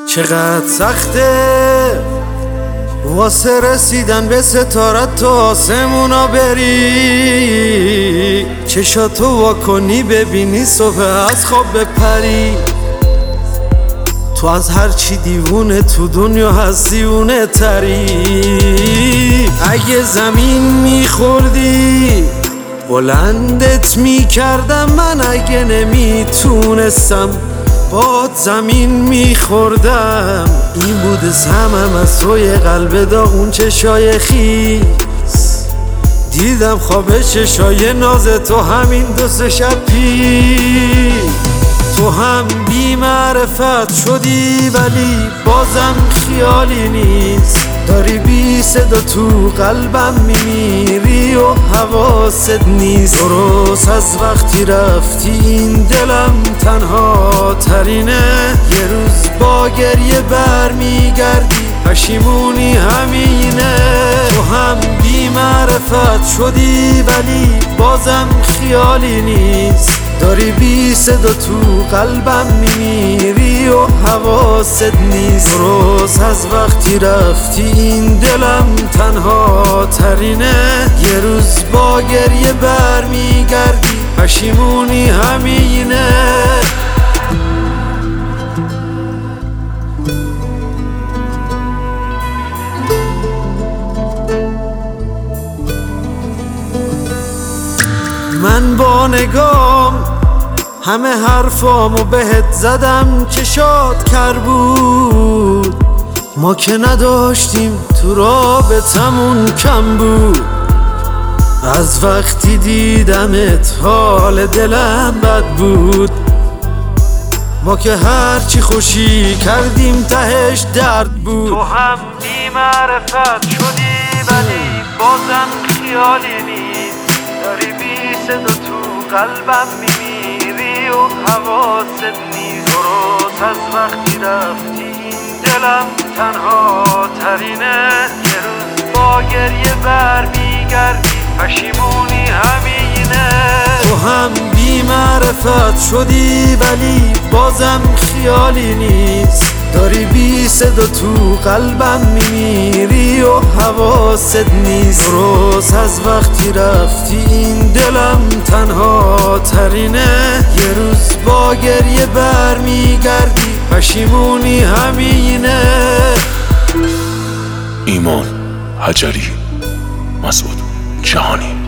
چقدر سخته واسه رسیدن به ستارت تو آسمونا بری، چشاتو واکنی ببینی صبح از خواب بپری. تو از هرچی دیوونه تو دنیا هستی اونه تری. اگه زمین میخوردی بلندت میکردم من، اگه نمیتونستم باد زمین میخوردم. این بوده سمم از توی قلب داغون چشای خیس، دیدم خواب چشای ناز تو همین 2-3 شب پیش. تو هم بی معرفت شدی ولی بازم خیالی نیست، داری بی صدا تو قلبم میمیری و حواست نیست. درست از وقتی رفتی این دلم تنها ترینه، یه روز با گریه برمیگردی پشیمونی همینه. تو هم بی معرفت شدی ولی بازم خیالی نیست، داری بی صدا تو قلبم میمیری و حواست نیست. درست از وقتی رفتی این دلم تنها ترینه، یه روز با گریه برمیگردی پشیمونی همینه. من با نگام همه حرفامو بهت زدم، چشات کر بود. ما که نداشتیم تو رابطمون کم بود. از وقتی دیدمت حال دلم بد بود. ما که هرچی خوشی کردیم تهش درد بود. تو هم بی معرفت شدی ولی بازم خیالی نیست، داری بی صدا تو قلبم میمیری و حواست نیست. درست از وقتی رفتی این دلم تنها ترینه، یه روز با گریه برمیگردی پشیمونی همینه. تو هم بی معرفت شدی ولی بازم خیالی نیست، داری بی صدا تو قلبم میمیری و حواست نیست. درست از وقتی رفتی این دلم تنها ترینه، یه روز با گریه برمیگردی پشیمونی همینه. ایمان حجری، مسعود جهانی.